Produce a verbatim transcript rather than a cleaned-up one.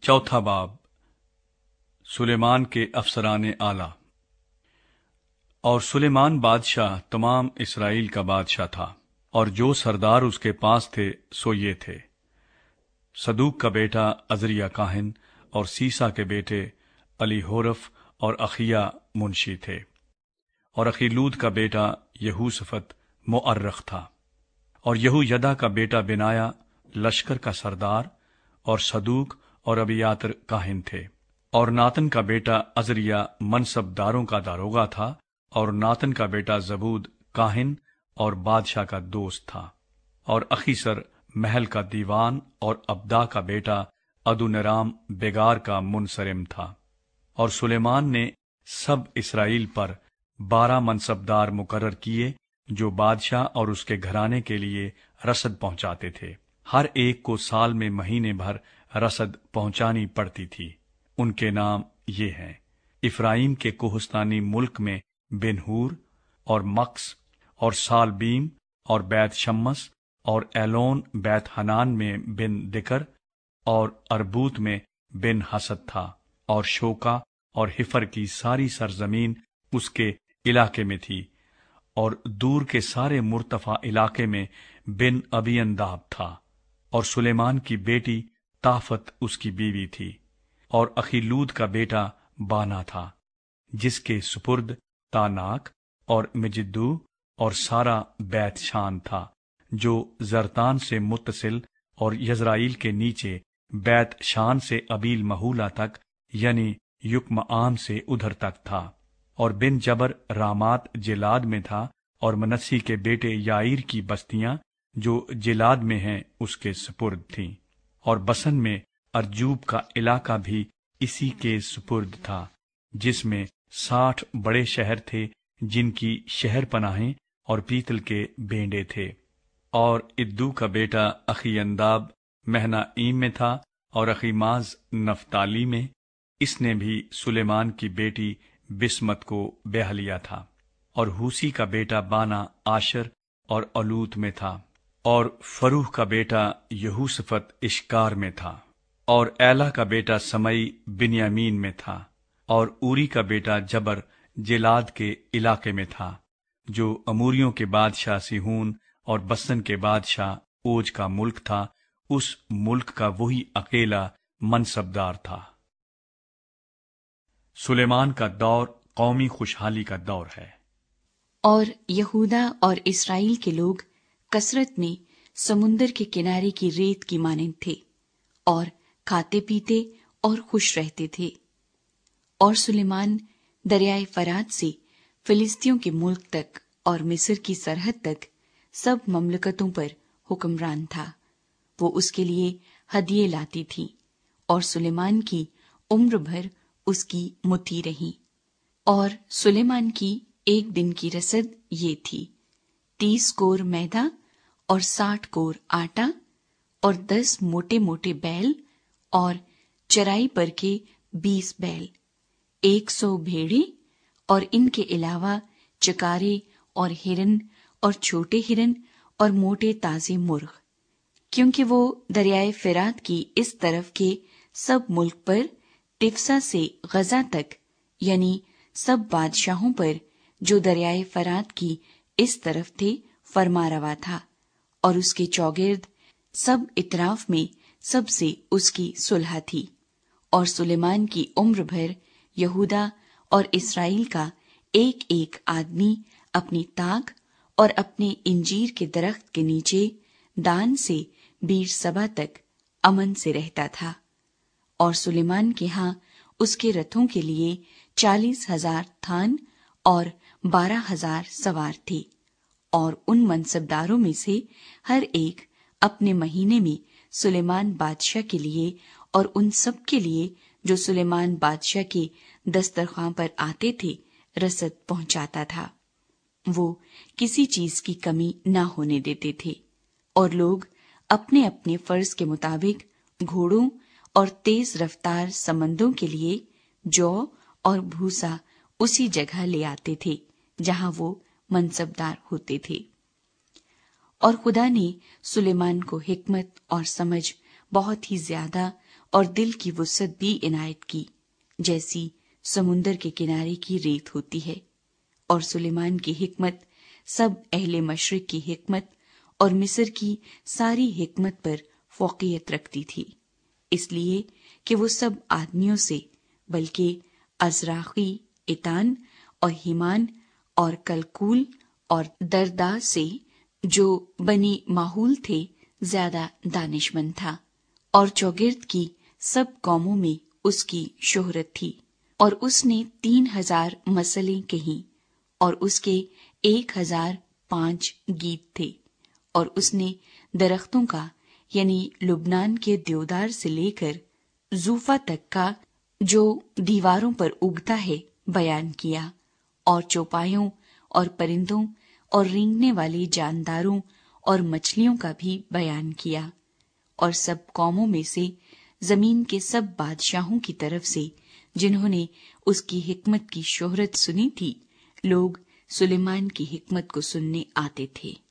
چوتھا باب سلیمان کے افسران اعلیٰ۔ اور سلیمان بادشاہ تمام اسرائیل کا بادشاہ تھا، اور جو سردار اس کے پاس تھے سو یہ تھے: صدوق کا بیٹا عزریہ کاہن، اور سیسا کے بیٹے الیہورف اور اخیا منشی تھے، اور اخیلود کا بیٹا یہوشفت مؤرخ تھا، اور یہویدا کا بیٹا بنایا لشکر کا سردار، اور صدوق اور ابیاتر کاہن تھے، اور ناتن کا بیٹا عزریہ منصب داروں کا داروغہ تھا، اور ناتن کا بیٹا زبود کاہن اور بادشاہ کا دوست تھا، اور اخیسر محل کا دیوان، اور ابدا کا بیٹا ادونرام بیگار کا منصرم تھا۔ اور سلیمان نے سب اسرائیل پر بارہ منصبدار مقرر کیے جو بادشاہ اور اس کے گھرانے کے لیے رسد پہنچاتے تھے، ہر ایک کو سال میں مہینے بھر رسد پہنچانی پڑتی تھی۔ ان کے نام یہ ہیں: افرائیم کے کوہستانی ملک میں بن ہور اور مکس اور سالبیم اور بیت شمس، اور ایلون بیت حنان میں بن دکر، اور اربوت میں بن حسد تھا، اور شوکا اور حفر کی ساری سرزمین اس کے علاقے میں تھی، اور دور کے سارے مرتفع علاقے میں بن ابی انداب تھا، اور سلیمان کی بیٹی طافت اس کی بیوی تھی، اور اخیلود کا بیٹا بانا تھا، جس کے سپرد تاناک اور مجدو اور سارا بیت شان تھا، جو زرتان سے متصل اور یزرائیل کے نیچے بیت شان سے ابیل محولہ تک، یعنی یکمعام سے ادھر تک تھا، اور بن جبر رامات جلاد میں تھا، اور منسی کے بیٹے یائیر کی بستیاں جو جلاد میں ہیں اس کے سپرد تھیں، اور بسن میں ارجوب کا علاقہ بھی اسی کے سپرد تھا، جس میں ساٹھ بڑے شہر تھے جن کی شہر پناہیں اور پیتل کے بینڈے تھے۔ اور ادو کا بیٹا اخی انداب مہنائیم میں تھا، اور اخیماز نفتالی میں، اس نے بھی سلیمان کی بیٹی بسمت کو بیاہ لیا تھا۔ اور ہوسی کا بیٹا بانا آشر اور علوت میں تھا، اور فروح کا بیٹا یہوشفت اشکار میں تھا، اور ایلا کا بیٹا سمئی بنیامین میں تھا، اور اوری کا بیٹا جبر جلاد کے علاقے میں تھا، جو اموریوں کے بادشاہ سیہون اور بسن کے بادشاہ اوج کا ملک تھا، اس ملک کا وہی اکیلا منصبدار تھا۔ سلیمان کا دور قومی خوشحالی کا دور ہے۔ اور یہودا اور اسرائیل کے لوگ کثرت میں سمندر کے کنارے کی ریت کی مانند تھے، اور کھاتے پیتے اور خوش رہتے تھے۔ اور سلیمان دریائے فرات سے فلسطیوں کے ملک تک اور مصر کی سرحد تک سب مملکتوں پر حکمران تھا۔ وہ اس کے لیے ہدیے لاتی تھی، اور سلیمان کی عمر بھر اس کی مطیع رہی۔ اور سلیمان کی ایک دن کی رسد یہ تھی: تیس کور میدا اور ساٹھ کور آٹا، اور دس موٹے موٹے بیل، اور چرائی پر کے بیس بیل، ایک سو بھیڑیں، اور ان کے علاوہ چکارے اور ہرن اور چھوٹے ہرن اور موٹے تازے مرغ، کیونکہ وہ دریائے فرات کی اس طرف کے سب ملک پر تفسا سے غزہ تک، یعنی سب بادشاہوں پر جو دریائے فرات کی اس طرف تھے فرما روا تھا، اور اس کے چوگرد سب اطراف میں سب سے اس کی صلح تھی۔ اور سلیمان کی عمر بھر یہودا اور اسرائیل کا ایک ایک آدمی اپنی طاق اور اپنے انجیر کے درخت کے نیچے دان سے بیر سبا تک امن سے رہتا تھا۔ اور سلیمان کے ہاں اس کے رتھوں کے لیے چالیس ہزار تھان اور بارہ ہزار سوار تھے، اور ان منصبداروں میں سے ہر ایک اپنے مہینے میں سلیمان بادشاہ کے لیے اور ان سب کے لیے جو سلیمان بادشاہ کے دسترخوان پر آتے تھے رسد پہنچاتا تھا۔ وہ کسی چیز کی کمی نہ ہونے دیتے تھے، اور لوگ اپنے اپنے فرض کے مطابق گھوڑوں اور تیز رفتار سمندوں کے لیے جو اور بھوسا اسی جگہ لے آتے تھے جہاں وہ منصبدار ہوتے تھے۔ اور خدا نے سلیمان کو حکمت اور سمجھ بہت ہی زیادہ اور دل کی وسعت بھی عنایت کی، جیسی سمندر کے کنارے کی ریت ہوتی ہے۔ اور سلیمان کی حکمت سب اہل مشرق کی حکمت اور مصر کی ساری حکمت پر فوقیت رکھتی تھی، اس لیے کہ وہ سب آدمیوں سے بلکہ ازراقی، ایتان اور ہیمان اور کلکول اور دردا سے جو بنی ماحول تھے زیادہ دانش مند تھا، اور چوگرد کی سب قوموں میں اس کی شہرت تھی۔ اور اس نے تین ہزار مسئلیں کہیں، اور اس کے ایک ہزار پانچ گیت تھے، اور اس نے درختوں کا یعنی لبنان کے دیودار سے لے کر زوفا تک کا جو دیواروں پر اگتا ہے بیان کیا، اور چوپایوں اور پرندوں اور رینگنے والے جانداروں اور مچھلیوں کا بھی بیان کیا۔ اور سب قوموں میں سے زمین کے سب بادشاہوں کی طرف سے جنہوں نے اس کی حکمت کی شہرت سنی تھی، لوگ سلیمان کی حکمت کو سننے آتے تھے۔